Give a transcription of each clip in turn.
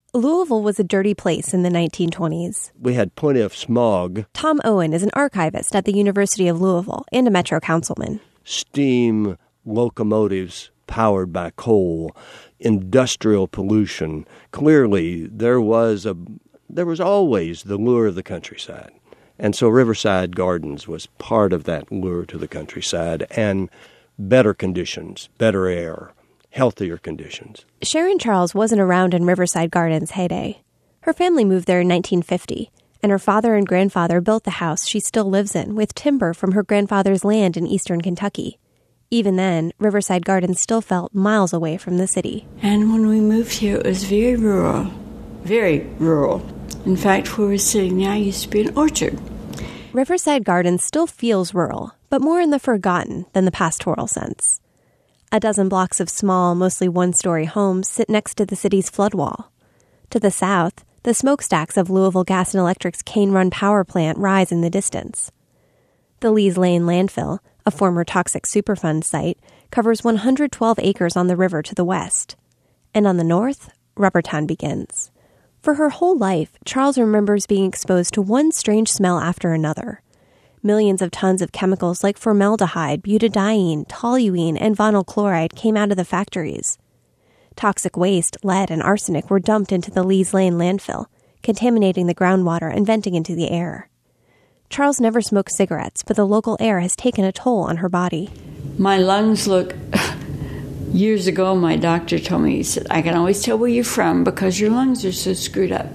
Louisville was a dirty place in the 1920s. We had plenty of smog. Tom Owen is an archivist at the University of Louisville and a Metro councilman. Steam locomotives powered by coal, industrial pollution. Clearly, there was always the lure of the countryside. And so Riverside Gardens was part of that lure to the countryside, and better conditions, better air, healthier conditions. Sharon Charles wasn't around in Riverside Gardens' heyday. Her family moved there in 1950, and her father and grandfather built the house she still lives in with timber from her grandfather's land in eastern Kentucky. Even then, Riverside Gardens still felt miles away from the city. And when we moved here, it was very rural. Very rural. In fact, where we're sitting now used to be an orchard. Riverside Gardens still feels rural, but more in the forgotten than the pastoral sense. A dozen blocks of small, mostly one-story homes sit next to the city's flood wall. To the south, the smokestacks of Louisville Gas and Electric's Cane Run power plant rise in the distance. The Lees Lane landfill, a former toxic Superfund site, covers 112 acres on the river to the west. And on the north, Rubbertown begins. For her whole life, Charles remembers being exposed to one strange smell after another. Millions of tons of chemicals like formaldehyde, butadiene, toluene, and vinyl chloride came out of the factories. Toxic waste, lead, and arsenic were dumped into the Lees Lane landfill, contaminating the groundwater and venting into the air. Charles never smoked cigarettes, but the local air has taken a toll on her body. My lungs look... Years ago, my doctor told me, he said, I can always tell where you're from because your lungs are so screwed up.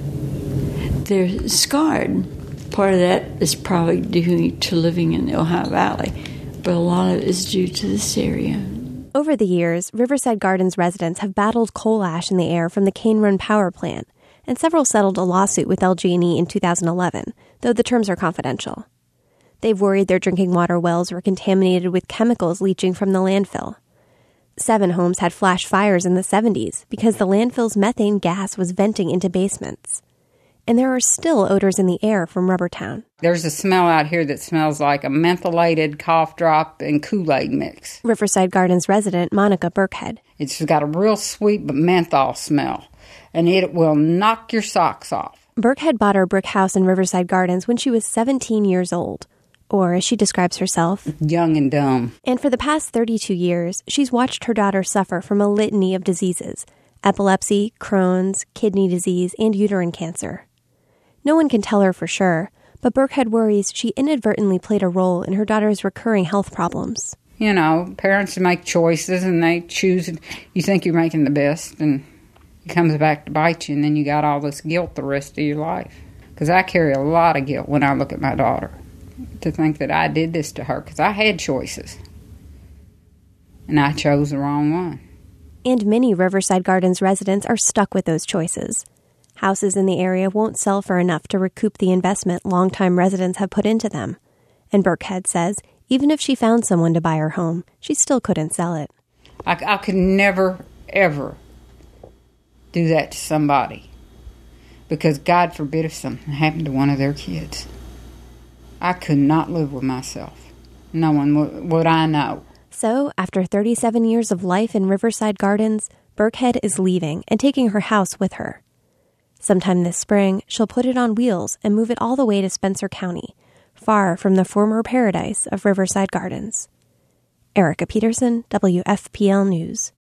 They're scarred. Part of that is probably due to living in the Ohio Valley, but a lot of it is due to this area. Over the years, Riverside Gardens residents have battled coal ash in the air from the Cane Run power plant, and several settled a lawsuit with LG&E in 2011, though the terms are confidential. They've worried their drinking water wells were contaminated with chemicals leaching from the landfill. 7 homes had flash fires in the 70s because the landfill's methane gas was venting into basements. And there are still odors in the air from Rubbertown. There's a smell out here that smells like a mentholated cough drop and Kool-Aid mix. Riverside Gardens resident Monica Burkhead. It's got a real sweet but menthol smell, and it will knock your socks off. Burkhead bought her brick house in Riverside Gardens when she was 17 years old. Or, as she describes herself, young and dumb. And for the past 32 years, she's watched her daughter suffer from a litany of diseases: epilepsy, Crohn's, kidney disease, and uterine cancer. No one can tell her for sure, but Burkhead worries she inadvertently played a role in her daughter's recurring health problems. You know, parents make choices and they choose, and you think you're making the best, and it comes back to bite you, and then you got all this guilt the rest of your life. Because I carry a lot of guilt when I look at my daughter, to think that I did this to her, because I had choices. And I chose the wrong one. And many Riverside Gardens residents are stuck with those choices. Houses in the area won't sell for enough to recoup the investment longtime residents have put into them. And Burkhead says even if she found someone to buy her home, she still couldn't sell it. I could never, ever do that to somebody. Because God forbid if something happened to one of their kids. I could not live with myself. No one would I know. So, after 37 years of life in Riverside Gardens, Burkhead is leaving and taking her house with her. Sometime this spring, she'll put it on wheels and move it all the way to Spencer County, far from the former paradise of Riverside Gardens. Erica Peterson, WFPL News.